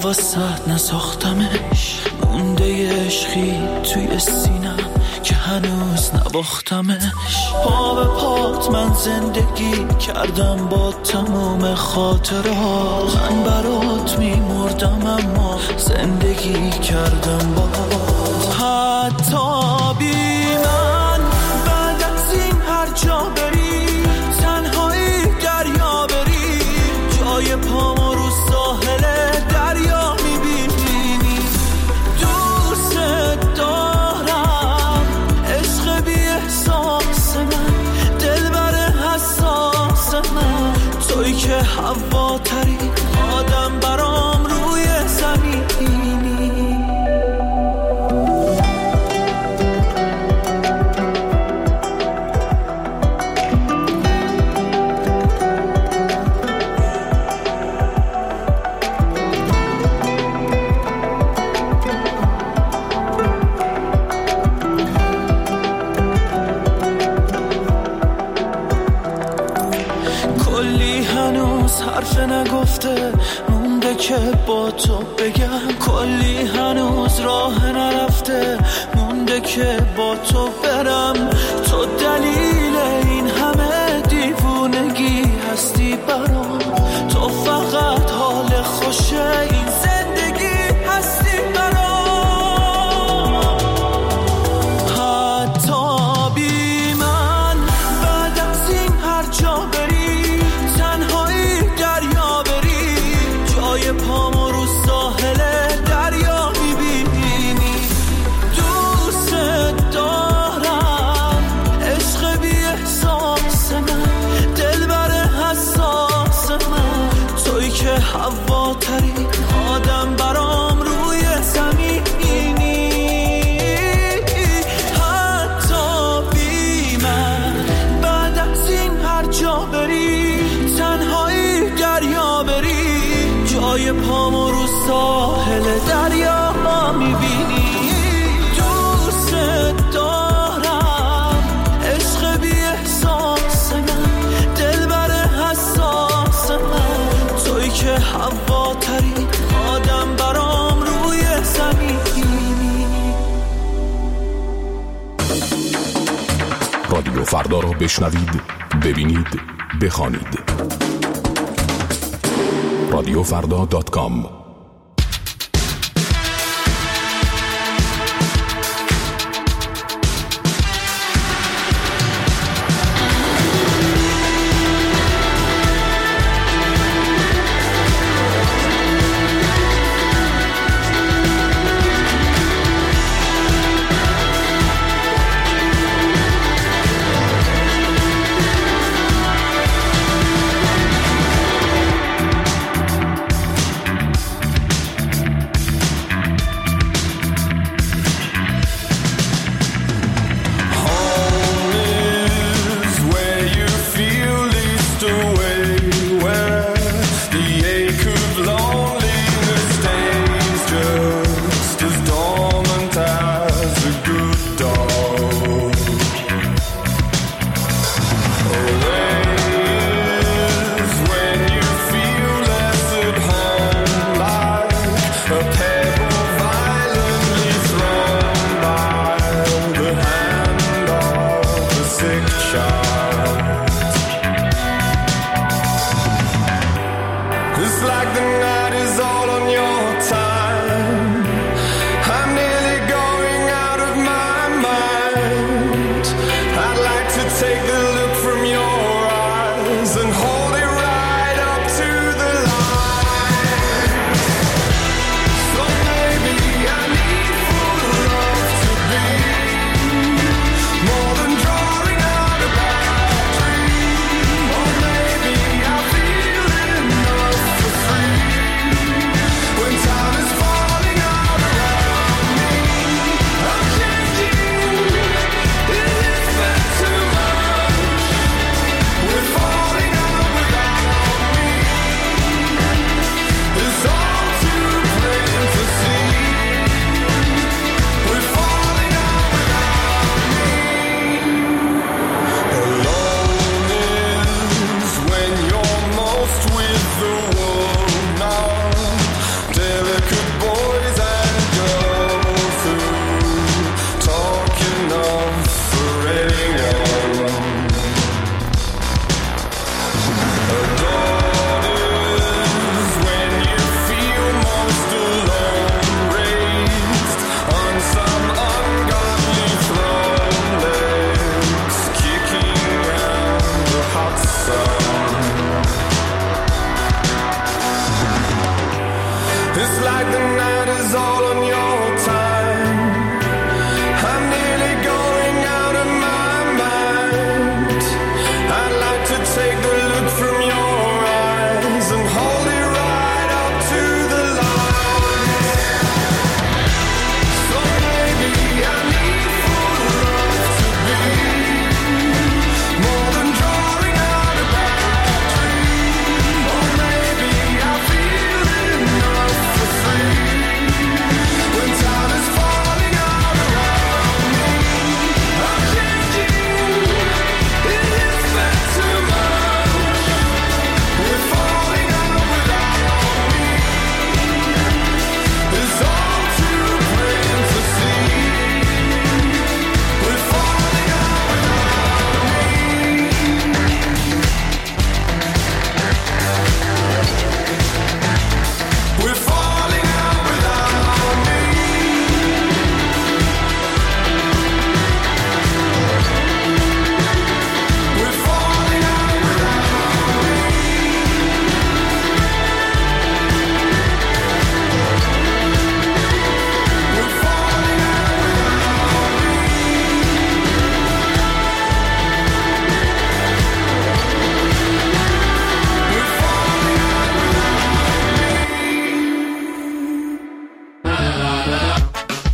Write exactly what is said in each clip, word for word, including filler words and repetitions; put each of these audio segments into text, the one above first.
واسط نساختمش، مونده عشقی توی سینم که هنوز نباختمش. پا به پات من زندگی کردم با تموم خاطرات، من برات میمردم اما زندگی کردم با حتی بی من. بعد از این هر جا بری تنهایی دریا بری، جای پامو رو ساحل دریا میبینی. دوست دارم عشق بی احساس من، دلبر حساس من، توی که هواترین آدم برام روی زمینی. حرف نگفته مونده که با تو بگم، کلی هنوز راه نرفته مونده که با تو برم. تو دلیل این همه دیوونگی هستی برام، تو فقط حال خوشه این زندگی هستی برام. حتی بی من بعد از این هر جا بری تنهایی دریا بری، جای پامو رو ساحل دریا میبینی. دوست دارم عشق بی احساس من، دلبر حساس من، توی که هواترین آدم برام روی زمینی. حتی بی من بعد از این هر جا بری تنهایی دریا بری، جای پامو رو ساحل دریا میبینی. دوست دارم عشق بی احساس من، دلبر حساس من، توی که هواترین آدم برام روی زمینی. رادیو فردا رو بشنوید، ببینید، بخوانید. رادیو فردا دات کام.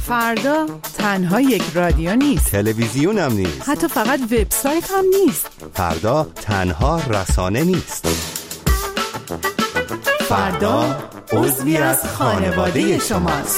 فردا تنها یک رادیو نیست، تلویزیون هم نیست، حتی فقط وبسایت هم نیست. فردا تنها رسانه نیست. فردا عضوی از خانواده شماست.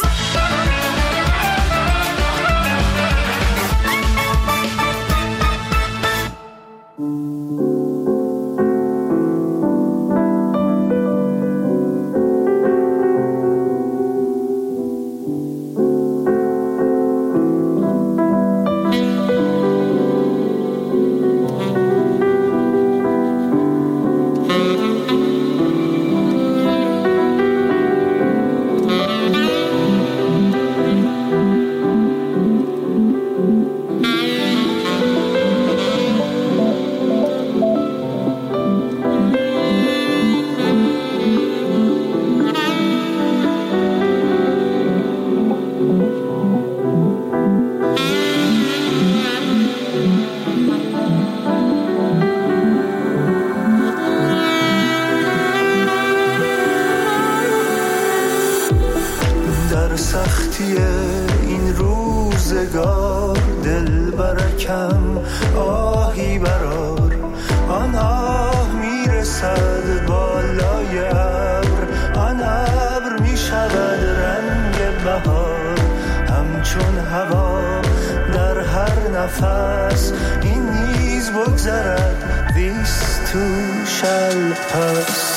این روزگار دل برکم آهی برار، آن آه میرسد بالای ابر، آن ابر میشود رنگ بهار، همچون هوا در هر نفس این نیز بگذرد. This too shall pass.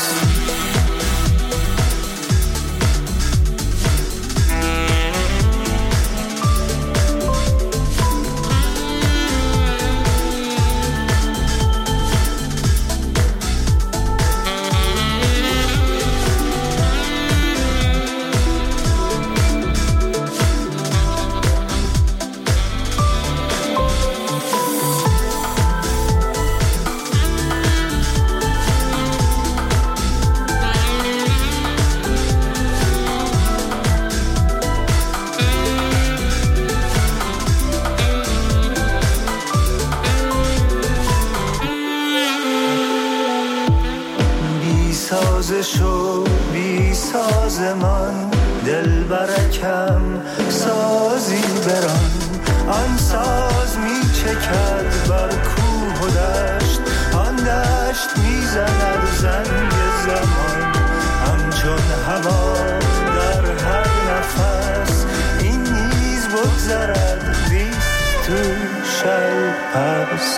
سازشو بی سازمان دل برکم سازی بران، آن ساز می چکد بر کوه و دشت، آن دشت می زند زنگ زمان، همچون هوا در هر نفس این نیز بگذرد. This too shall pass.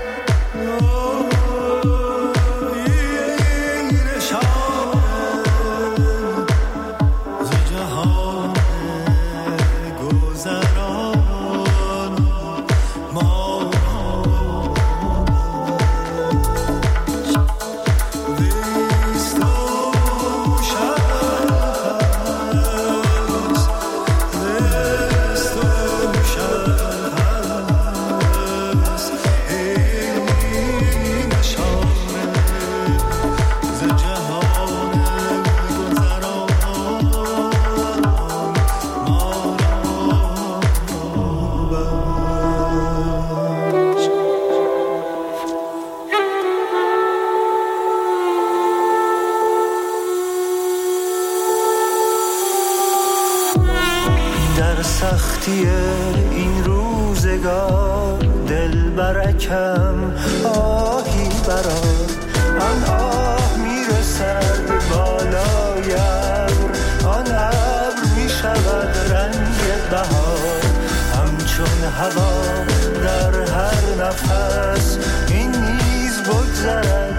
در سختی این روزگار دل برکم آهی برار، آن آه میرسد بالای ابر، آن ابر میشود رنگ بهار، همچون هوا در هر نفس این نیز بگذرد.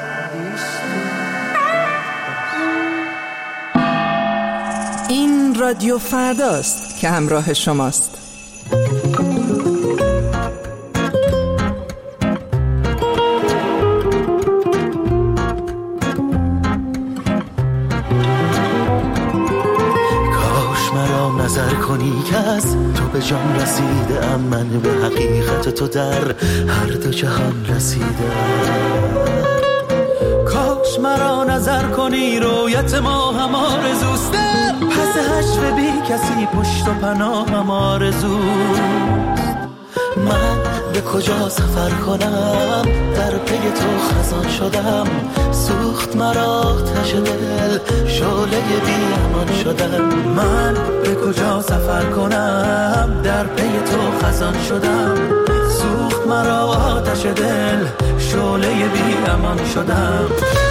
این رادیو فرداست که همراه شماست. کاش مرا نظر کنی که از تو به جان رسیده ام، من به حقیقت تو در هر دو جهان رسیدم. کاش مرا نظر کنی رویت ما هم آرزوست، پس حشر بی کسی پشت و پناه هم آرزوست. من به کجا سفر کنم در پی تو خزان شدم، سوخت مرا آتش دل شعله بی امان شدم. من به کجا سفر کنم در پی تو خزان شدم، سوخت مرا آتش دل، شعله بی امان شدم.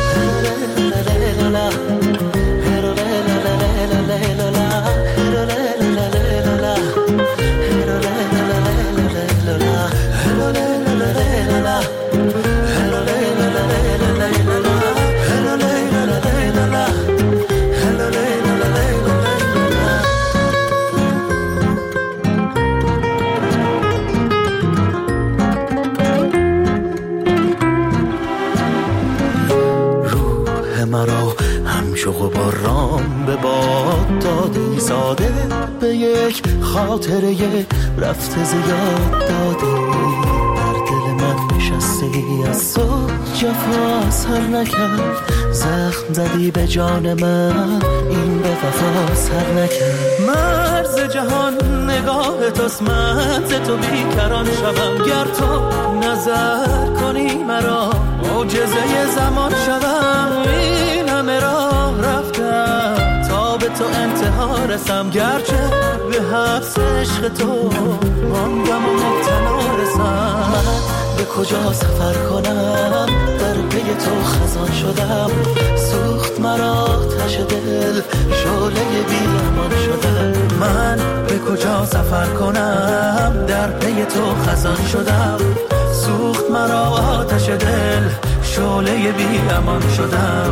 مرا همشوق و باران به باد دادی، ساده به یک خاطره رفته زیاد دادی. در دل من نشستی از تو جفا سر نکرد، زخم زدی به جان من این به وفا سر نکرد. مرز جهان نگاه توست، من ز تو بیکران شوم، گر تو نظر کنی مرا معجزه زمان شوم. این همه راه رفتم تا به تو انتها رسم، گرچه به حبس عشق تو ماندم و مبتلا رسم. من به کجا سفر کنم در پی تو خزان شدم، سوخت مرا آتش دل، شعله بی امان شدم. من به کجا سفر کنم در پی تو خزان شدم، سوخت مرا آتش دل، شعله بی امان شدم.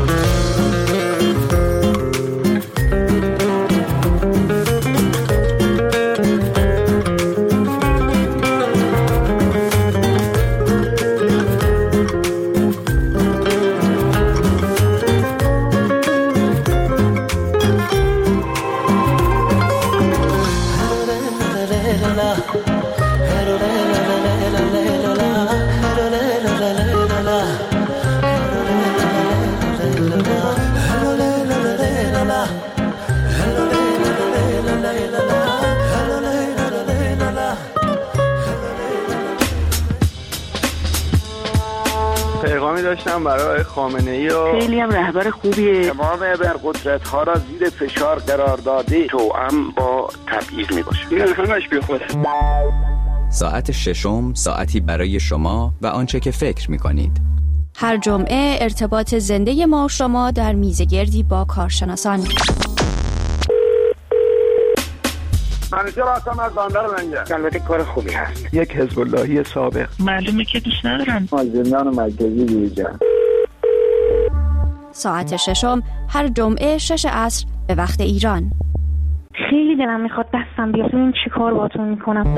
پیغامی داشتم برای خامنه‌ای و خیلی هم رهبر خوبیه، تمام ابرقدرت ها را زیر فشار قرار داده، توأم با تبعیض میباشه. این همش بیخوده. ساعت ششم، ساعتی برای شما و آنچه که فکر میکنید. هر جمعه ارتباط زنده ما و شما در میزگردی با کارشناسان. منیجر هستم از بندر لنگر. البته کار خوبی هست. یک حزب اللهی سابق. معلومه که دوست ندارم. از زندان مرکزی بیرون. ساعت ششم هر جمعه شش عصر به وقت ایران. خیلی دلم میخواد دستم بیاد ببین چی کار باهاتون میکنم.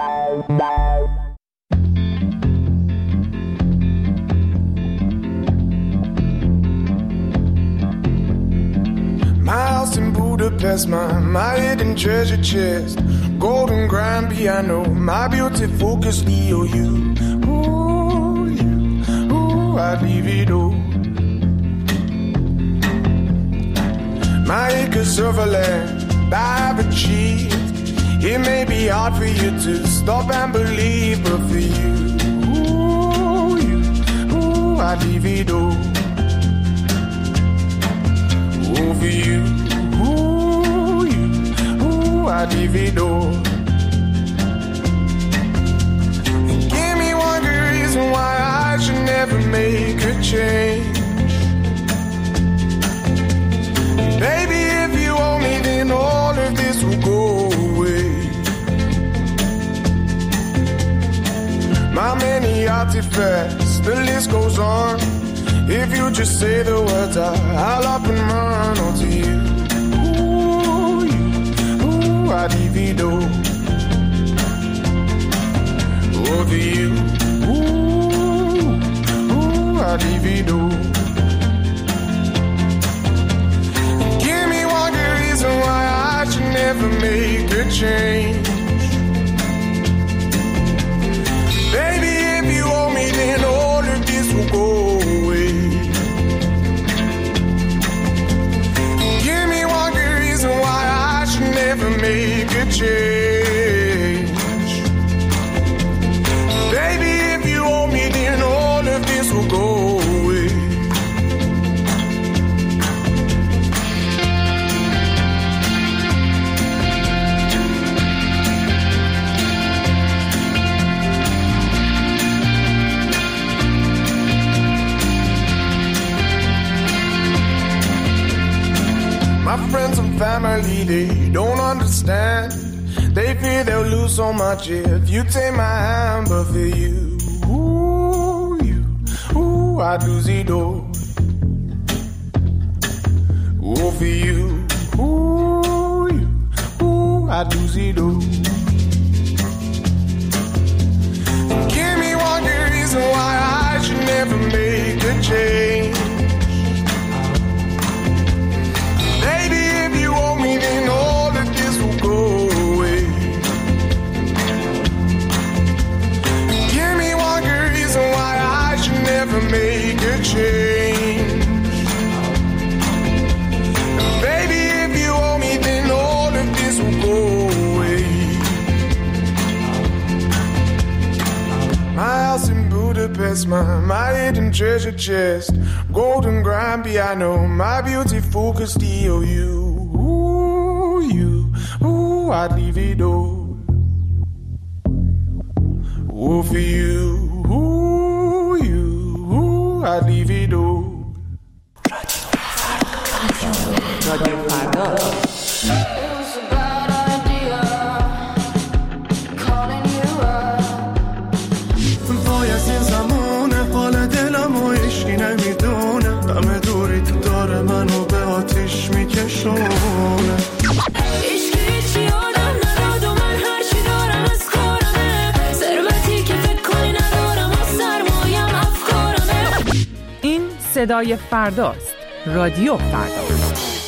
My house in Budapest, my, my hidden treasure chest, golden grand piano, my beauty focus E O U. Ooh, you, ooh, I'd leave it all. My acres of land I've achieved. It may be hard for you to stop and believe, but for you, ooh, you, ooh, I'd leave it all. Over you, ooh, you, ooh, I'd leave it all. And give me one good reason why I should never make a change. Baby, if you owe me, then all of this will go away. My many artifacts, the list goes on. If you just say the words, I, I'll up and run onto you. Ooh, you, ooh, I'd even all over you. Ooh, ooh, I'd even all. Give me one good reason why I should never make a change. Baby, if you owe me, then all of this will go away. Give me one good reason why I should never make a change. Baby, if you owe me, then all of this will go away. understand. They fear they'll lose so much if you take my hand, but for you, ooh, you, ooh, I'd lose it all. Ooh, for you, ooh, you, ooh, I'd lose it all. Give me one good reason why I should never make a change. Baby, if you owe me, then all of this will go away. Give me one good reason why I should never make a change. Baby, if you owe me, then all of this will go away. My house in Budapest, my, my hidden treasure chest, golden grand piano, my beautiful Castillo. You, ooh, you, ooh, I'd leave it all. Ooh, for you, ooh, you, ooh, I'd leave it all. رادیو فردا. وای از این زمانه حال دلم و عشقی نمیدونه، همه دوری تو داره منو به آتیش میکشونه. عشقی هیچی آدم نداد و من هرچی دارم از کارمه، ثروتی که فکر کنی ندارم و سرمایم افکارمه. این صدای فرداست. رادیو فردا.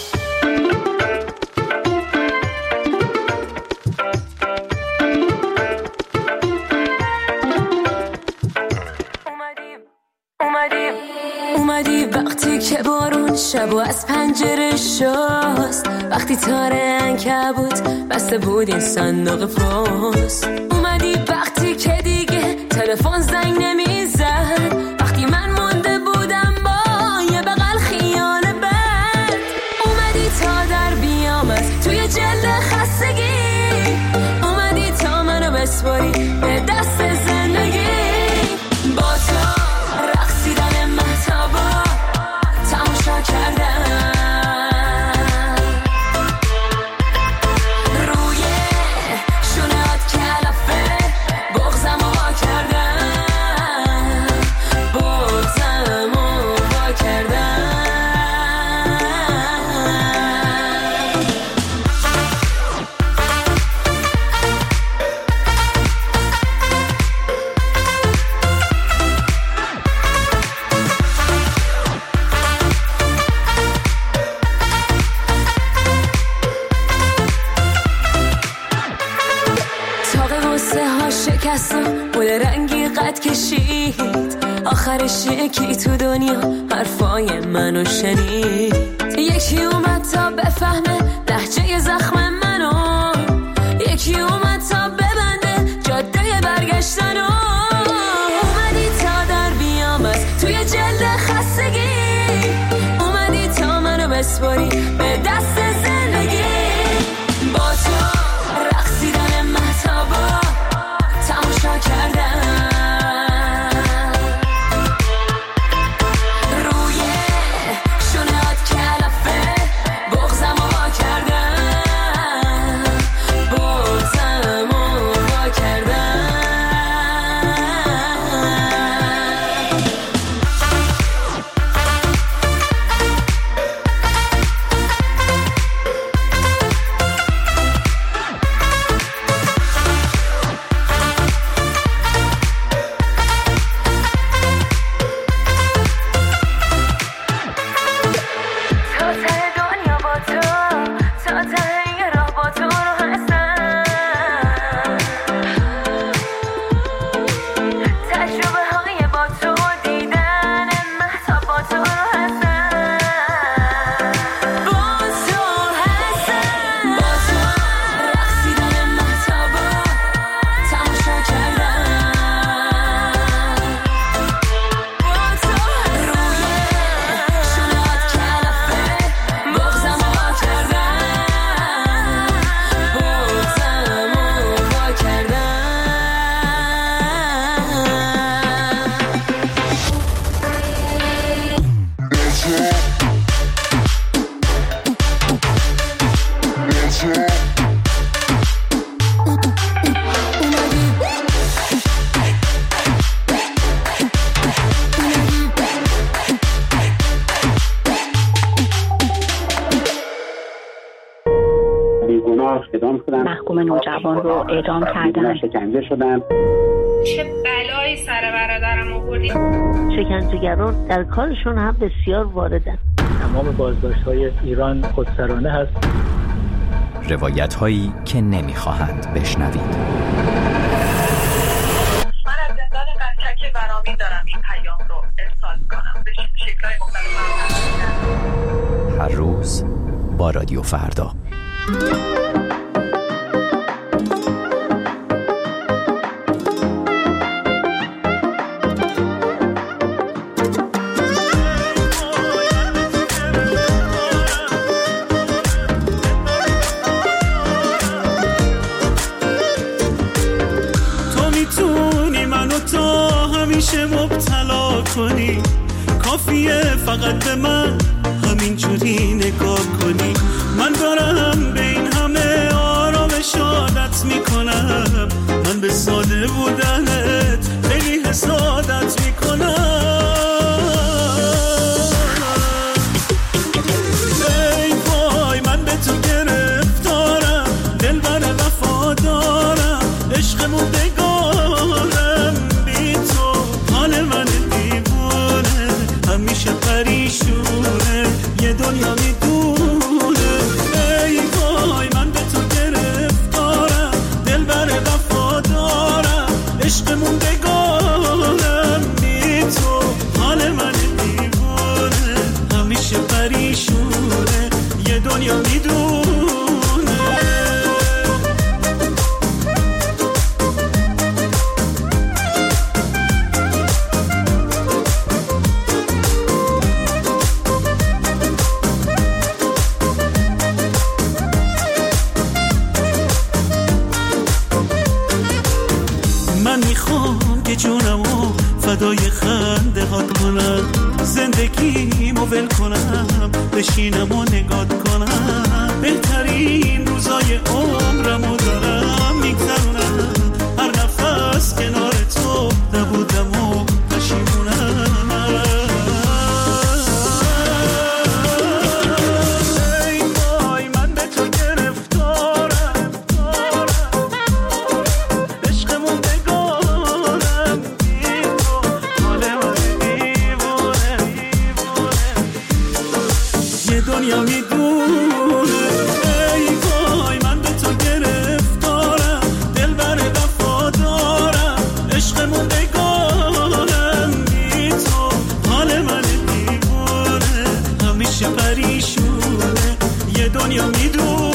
اومدی وقتی که بارون شب و از پنجره شست، وقتی تاره عنکبوت بسته بود این صندوق پست. اومدی وقتی که دیگه تلفن زنگ نمیزد، وقتی من مونده بودم با یه بغل خیال بد. اومدی تا در بیام از توی جلد خستگی، اومدی تا منو بسپاری به دست زندگی. با تو رقصیدن مهتابا تماشا کردم، روی شونهات کلافه بغزم رو وا کردم، بغزم رو وا کردم. بود رنگی قد کشید، آخرش یکی تو دنیا حرفای منو شنید. یکی اومد تا بفهمه لهجه زخم منو، یکی اومد تا ببنده جاده برگشتنو. اومدی تا در بیام از توی جلد خستگی، اومدی تا منو بسپاری به دست زندگی. با تو رقصیدن مهتابا تماشا کردم، روی شونهات کلافه بغزم رو وا کردم، شدم. محکوم نوجوان رو اعدام کردن. شکنجه شدم. چه بلایی سر برادرم آوردی. شکنجهگران در کارشون هم بسیار واردن. تمام بازداشت‌های ایران خودسرانه هست. روایت هایی که نمیخواهند بشنوید. من از زندان قلتک برامین دارم این پیام رو ارسال کنم به شکل‌های مختلف. هر روز با رادیو فردا. مبتلا کنی کافیه فقط به من همین جوری نگاه کنی. من دارم به این همه آرامش عادت میکنم. من به ساده بودنت خیلی حسادت میکنم. ای وای من به تو گرفتارم، دلبر وفادارم، عشقمون بگارم بی تو. حال من دیوونه همیشه پریشونه، یه دنیا میدونه. ای وای من به تو گرفتارم، دلبر وفادارم، عشقمون بگارم بی تو. حال من دیوونه همیشه پریشونه، یه دنیا میدونه. جونمو فدای خنده هات کنم، زندگیمو ول کنم، بشینم و نگات کنم. بهترین روزای عمرمو دارم میگذرونم، هر نفس کنار تو نبودم و پشیمونم. ای وای من به تو گرفتارم، عشقمون دنیا میدونه. ای وای من به تو گرفتارم، دلبر وفادارم، عشقمون بگارم بی تو. حال من دیوونه همیشه پریشونه، یه دنیا میدونه.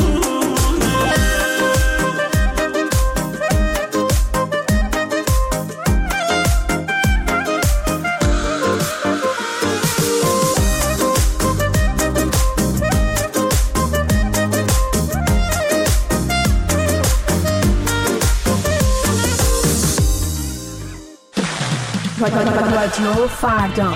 رادیو فردا.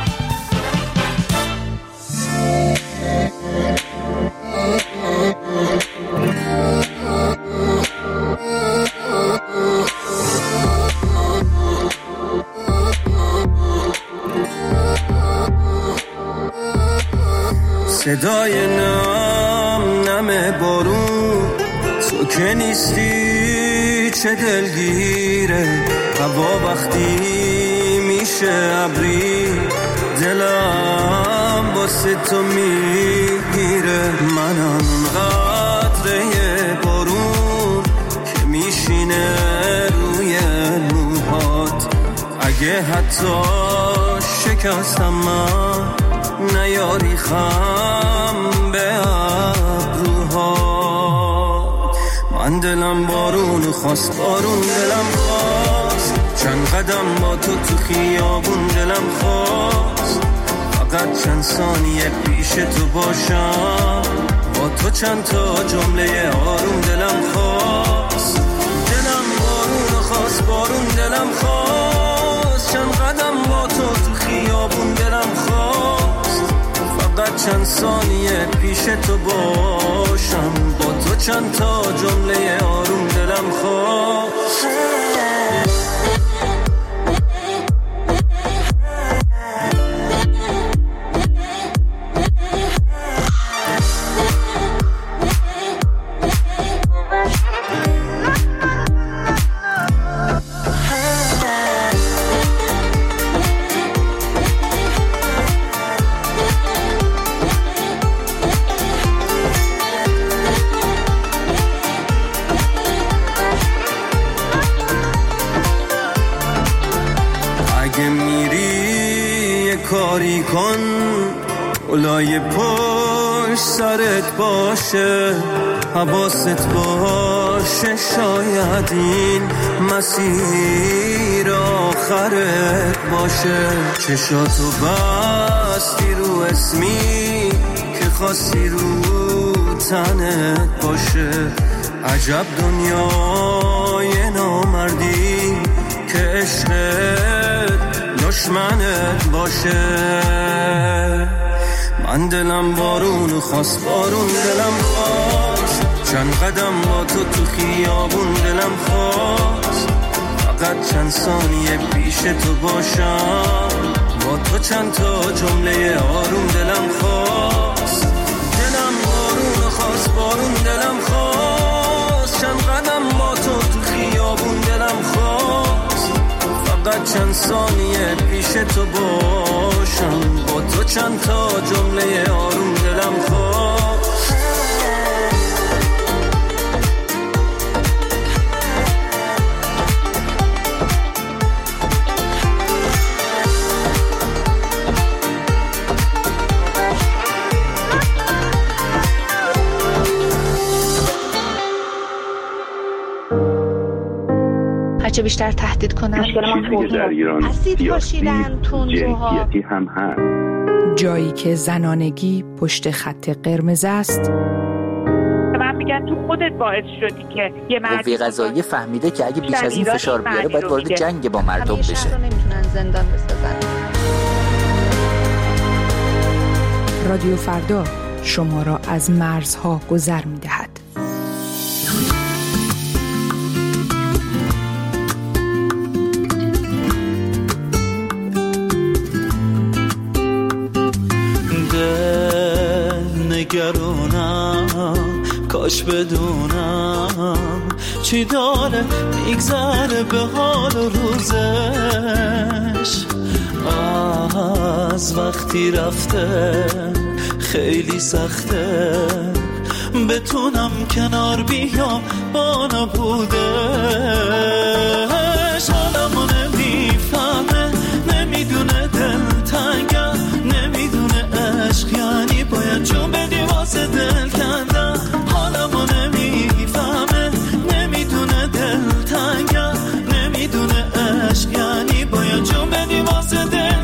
صدای نم نم بارون، تو که نیستی چه دلگیره. هوا وقتی میشه ابری، دلم واسه تو میگیره. منم قطره بارون که میشینه روی موهات. اگه حتی شکستم من نیاری خم به ابروها. من دلم بارون خواست، بارون دلم خواست، چند قدم با تو تو خیابون دلم خواست. فقط چند ثانیه پیش تو باشم، با تو چند تا جمله آروم دلم خواست. دلم بارون خواست، بارون دلم خواست، چند قدم با تو تو خیابون دلم خواست. فقط چند ثانیه پیش تو باشم، با تو چند تا جمله آروم دلم خواست. یاری کن اولای پشت سرت باشه، حواست باشه شاید این مسیر آخرت باشه. چشاتو بستی رو اسمی که خواستی رو تنت باشه. عجب دنیای نامردی که عشقت دشمنت باشه. من دلم بارون خواست، بارون دلم خواست، چند قدم با تو تو خیابون دلم خواست. فقط چند ثانیه پیش تو باشم، با تو چند تا جمله آروم دلم خواست. دلم بارون خواست، بارون دلم خواست، چند قدم با تو تو خیابون دلم خواست. فقط چند ثانیه پیش تو باشم، با تو چند تا جمله آروم دلم خواست. هرچه بیشتر تهدید کنن چیزی که در ایران سیاسی جنسیتی هم هست. جایی که زنانگی پشت خط قرمز است. من میگن تو خودت باعث شدی که یه مردی قوه قضاییه فهمیده که اگه بیش از این فشار بیاره باید وارد جنگ با مردم بشه. همیشه رو نمیتونن زندان بسازن. رادیو فردا شما را از مرزها گذر میدهد. نگرانم کاش بدونم چی داره میگذره به حال و روزش. از وقتی رفته خیلی سخته بتونم کنار بیام با نبودش. حالمو نمیفهمه، نمیدونه دلتنگم، نمیدونه عشق یعنی باید جون بدی واسه دل کندم. حالمو نمیفهمه، نمیدونه دلتنگم، نمیدونه عشق یعنی باید جون بدی واسه دل کندم.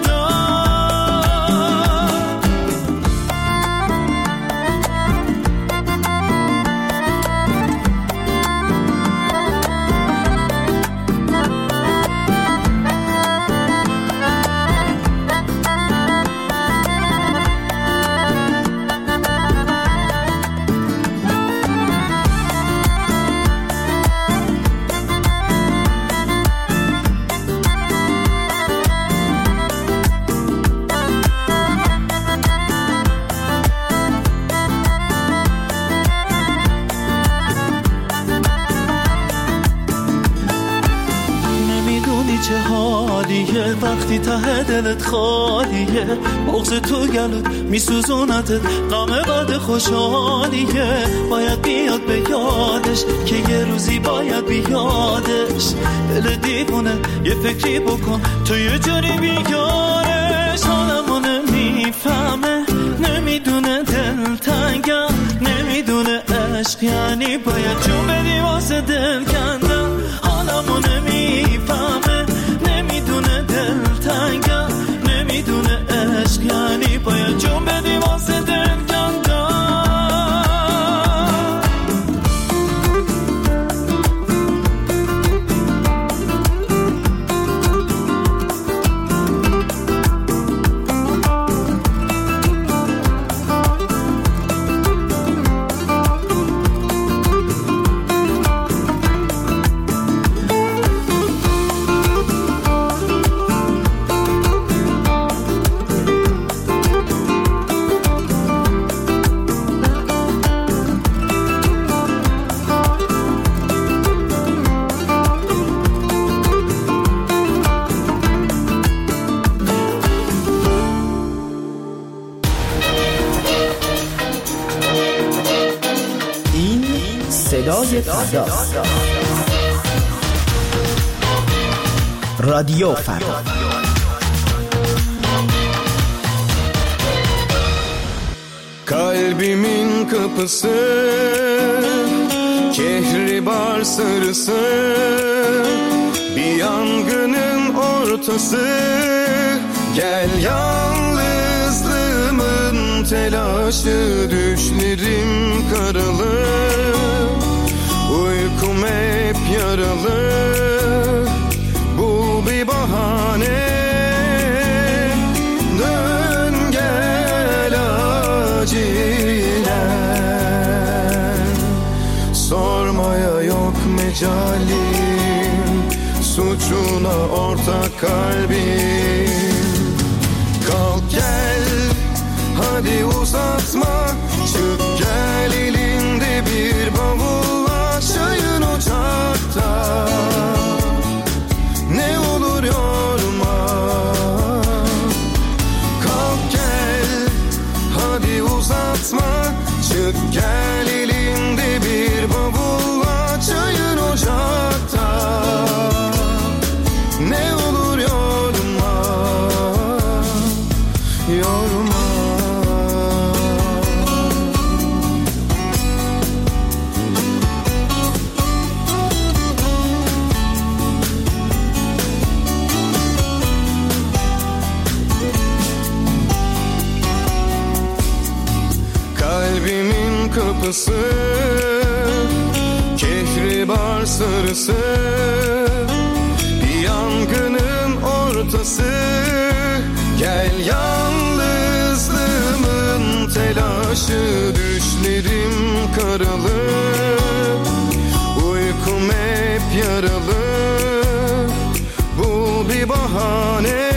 چه حالیه وقتی ته دلت خالیه، بغض تو گلوت میسوزونتت، غم بعد خوشحالیه. باید بیاد به یادش که یه روزی باید بیادش. دل دیوونه یه فکری بکن تو یه جوری بیارش. حالمو نمیفهمه، نمیدونه دلتنگم، نمیدونه عشق یعنی باید جون بدی واسه دل کندم. حالمو نمیفهمه، نمیدونه دلتنگم، نمیدونه عشق یعنی باید جون بدی واسه دل کندم. صدای فردا، رادیو فردا. Kalbimin kapısı kehribar sarısı, bir yangının ortası. Gel yalnızlığımın telaşı, düşlerim karalı, uykum hep yaralı. Bul bir bahane, dön gel acilen. Sormaya yok mecalim, suçuna ortak kalbim. Kalk gel, hadi uzatma, çık gel, elinde bir bavulla, çayın ocakta. Ne olur yorma. Kalk gel, hadi uzatma, çık gel, elinde bir bavulla, çayın ocakta. Ne olur yorma, yorma. Kalbimin kapısı kehribar sarısı, bir yangının ortası. Gel yalnızlığımın telaşı, düşlerim karalı, uykum hep yaralı. Bul bir bahane,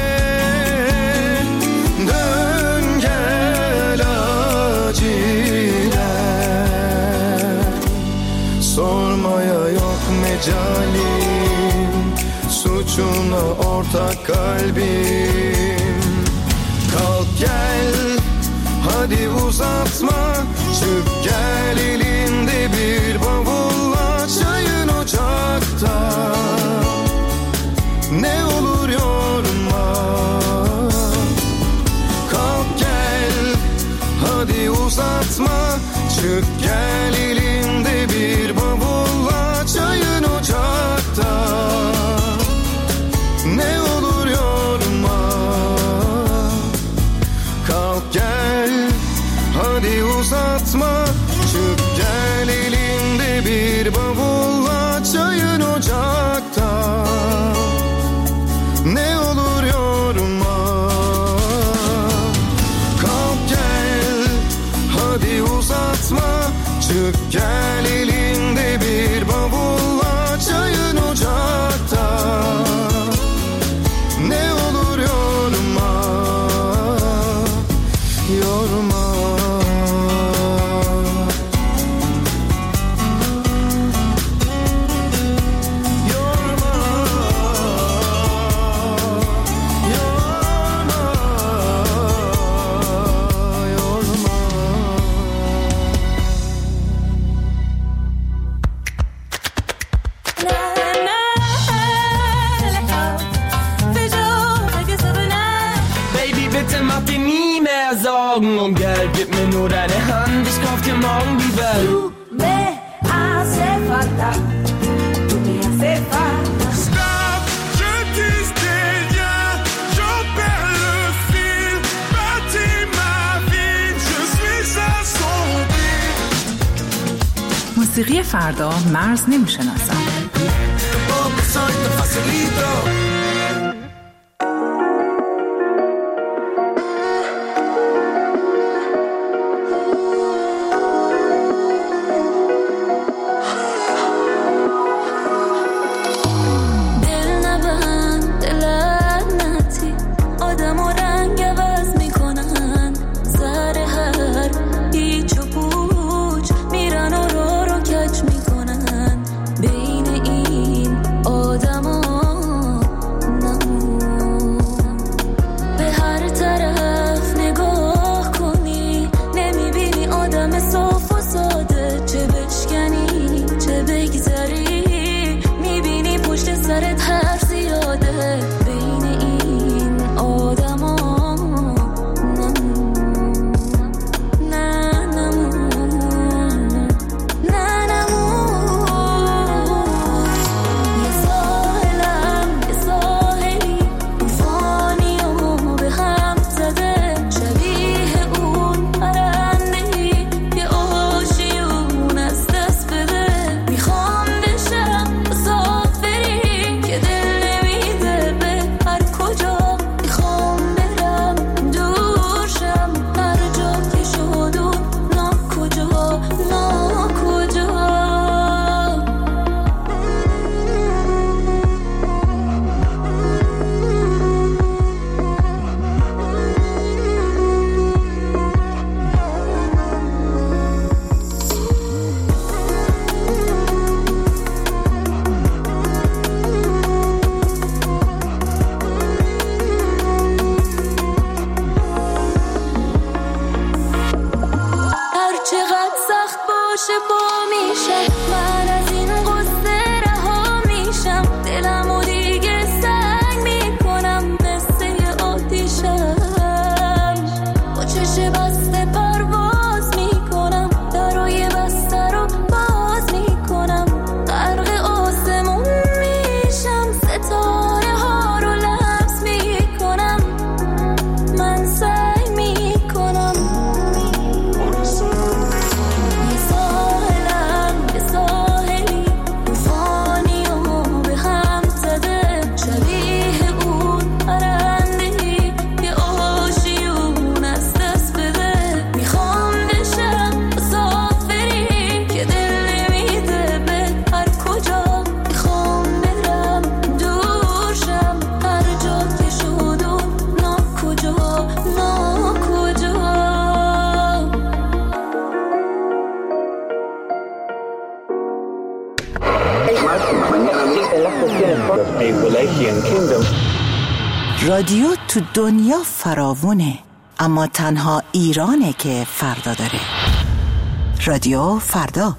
dön gel acilen. Sormaya yok mecalim, suçuna ortak kalbim. Kalk gel, hadi uzatma, çık gel, elinde bir bavulla, çayın ocakta. Ne olur yorma. Kalk gel, hadi uzatma, çık gel, elinde bir bavulla, çayın ocakta. Ne olur yorma. Kalk gel, hadi uzatma, çık gel, elinde bir bavulla, çayın ocakta. Ne olur yorma. Kalk gel, hadi uzatma, çık gel, elinde bir bavulla, çayın ocakta. Ne olur yorma, yorma. Und Geld, gib mir nur deine Hand, ich kauf dir morgen die Welt. Du me hace falta, tu me hace falta. Stop, je dis rien, j'en perds le fil. Bâtis ma vie, je suis assombri. موسیقی فردا مرز نمیشناسد. بین این آدما رادیو تو دنیا فراوونه، اما تنها ایرانه که فردا داره. رادیو فردا.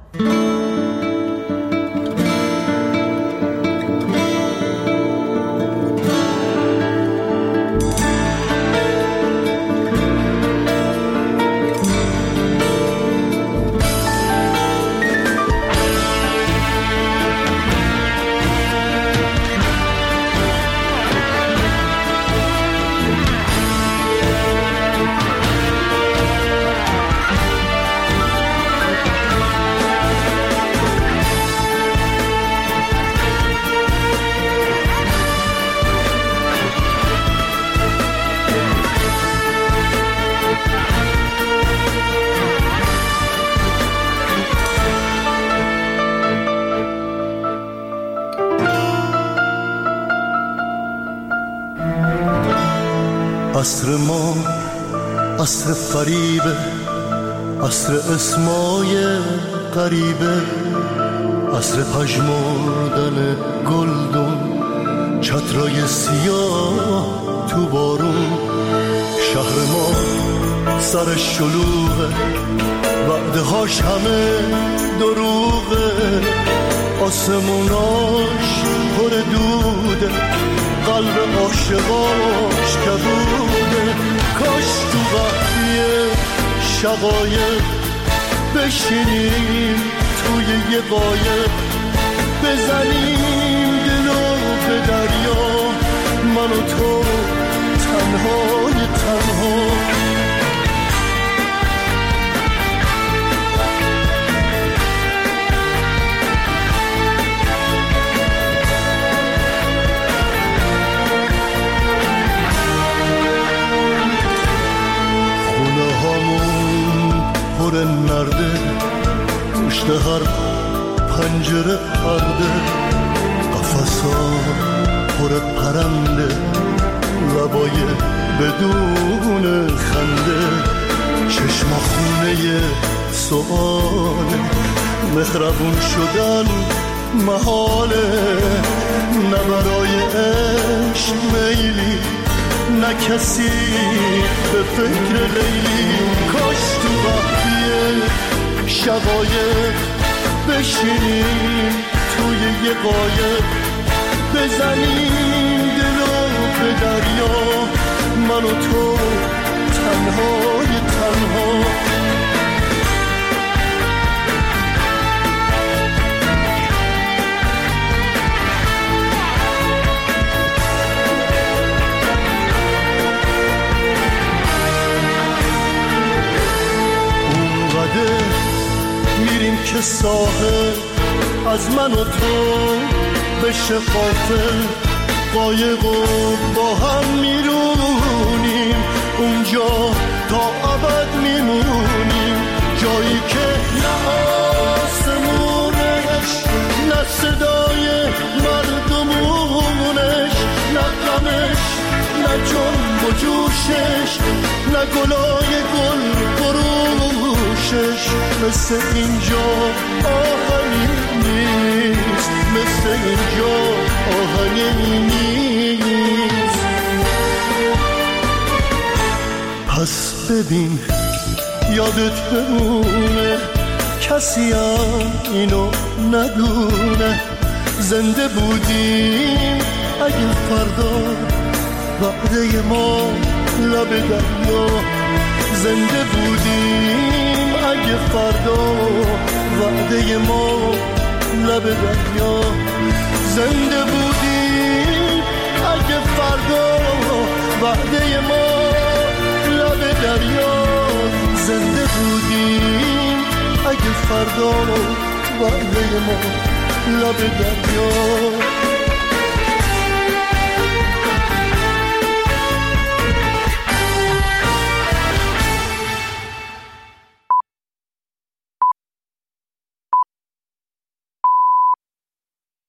عصر ما عصر فریبه، عصر اسمای غریبه، عصر پژمردن گلدون، چترای سیاه تو بارون. شهر ما سر شلوغه، وعده هاش همه دروغه، آسموناش پر دوده، قلب عاشقاش کبوده. کاش تو وقتی شقایق بشینیم توی یه قایق، بزنیم دلو به دریا، من و تو تنهای تنها. پر نرده، پشت هر پنجره پرده، قفصا پر پرنده، لبای بدون خنده، چشم خونه سؤاله، مهربون شدن محاله، نه برای عشق میلی، نه کسی به فکر لیلی. کاش تو وقتی شقایق بشینیم توی یه قایق، بزنیم دلو به دریا، من و تو تنهای تنها. میریم که ساحل از من و تو بشه غافل، قایق و با هم میرونیم اونجا تا ابد میمونیم، جایی که نه آسمونش، نه صدای مردمونش، نه غمش، نه جنب و جوشش، نه گلای گل فروشش. مثل اینجا آهنی نیست، مثل اینجا آهنی نیست. پس ببین یادت بمونه، کسی هم اینو ندونه، زنده بودیم اگه فردا وعده ما لب دریا، زنده بودیم اگه فردا وعده ما لب دریا، زنده بودیم اگه فردا وعده ما لب دریا، زنده بودیم اگه فردا وعده ما لب دریا.